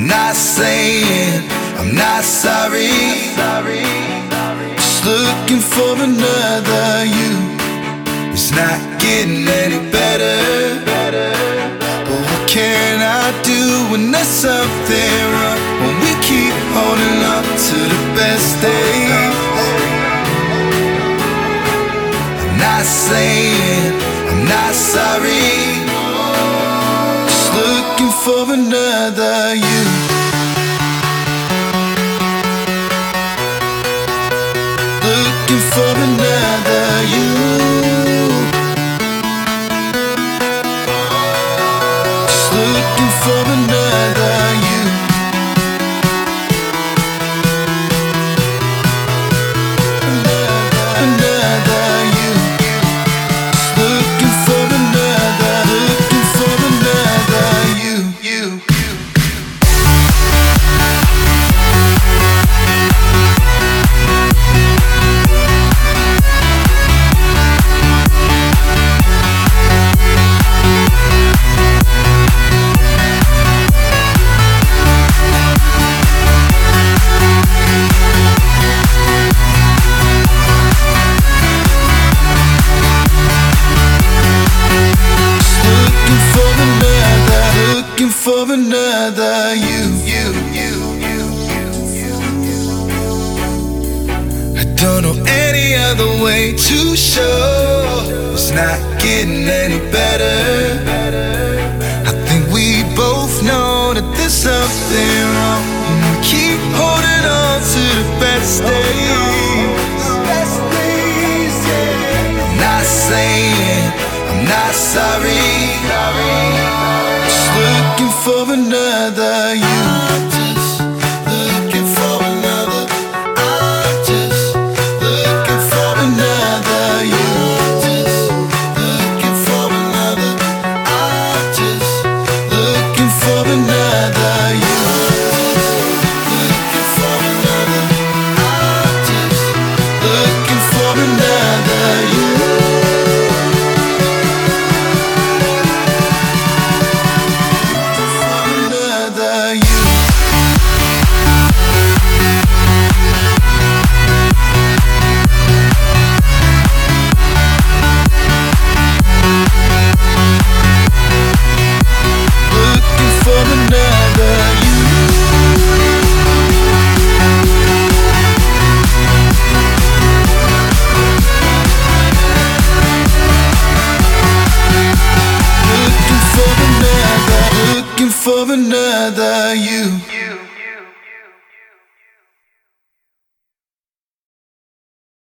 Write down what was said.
not saying I'm not sorry. Just looking for another you. It's not getting any better. But what can I do when there's something wrong? When we keep holding up to the best days. I'm not saying I'm not sorry. Just looking for another you. Looking for another you. Just looking for another you. Another you. Just looking for another. Looking for another you. Looking for another you. I don't know any other way to show it's not getting any better. I think we both know that there's something wrong. And we keep holding on to the best days. I'm not saying I'm not sorry. Just looking for another you. Just looking for another. I'm just looking for another you. Just looking for another. I'm just looking for another you. Looking for another. I'm just looking for another you. For another you.